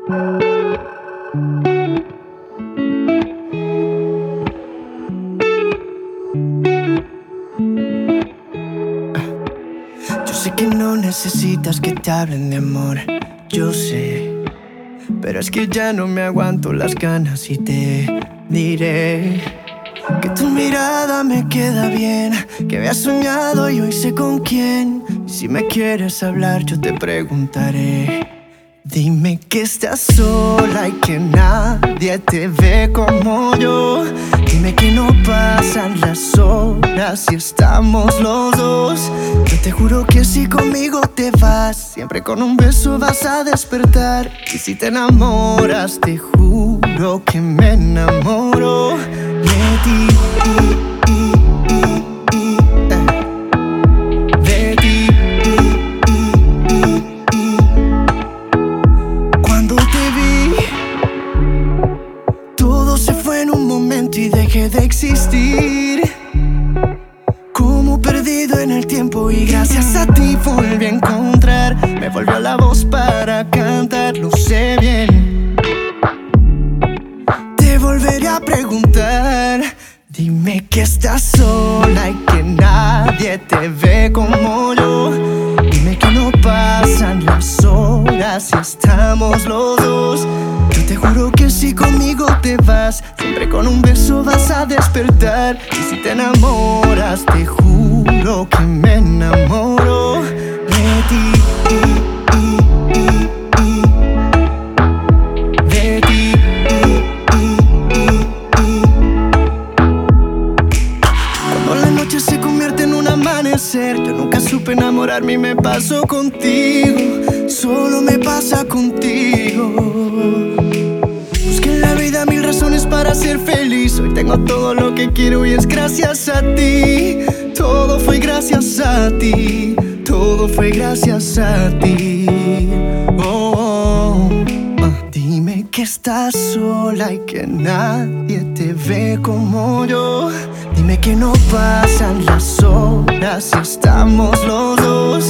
Yo sé que no necesitas que te hablen de amor, yo sé, pero es que ya no me aguanto las ganas y te diré que tu mirada me queda bien, que había soñado y hoy sé con quién. Y si me quieres hablar yo te preguntaré. Dime que estás sola y que nadie te ve como yo. Dime que no pasan las horas si estamos los dos. Yo te juro que si conmigo te vas, siempre con un beso vas a despertar. Y si te enamoras, te juro que me enamoro de ti. De ti. Cuando te vi, todo se fue en un momento y dejé de existir. Como perdido en el tiempo y gracias a ti volví a encontrar. Me volvió la voz para cantar, lo sé bien. Te volveré a preguntar. Dime que estás sola y que nadie te ve como yo. Dime que no pasan las horas si estamos los dos. Yo te juro que si conmigo te vas, siempre con un beso vas a despertar. Y si te enamoras, te juro que me enamoro de ti. De ti. Cuando la noche se convierte en un amanecer, yo nunca supe enamorarme y me pasó contigo. Solo me pasa contigo. Busqué en la vida mil razones para ser feliz. Hoy tengo todo lo que quiero y es gracias a ti. Todo fue gracias a ti. Todo fue gracias a ti. Dime que estás sola y que nadie te ve como yo. Dime que no pasan las horas si estamos los dos.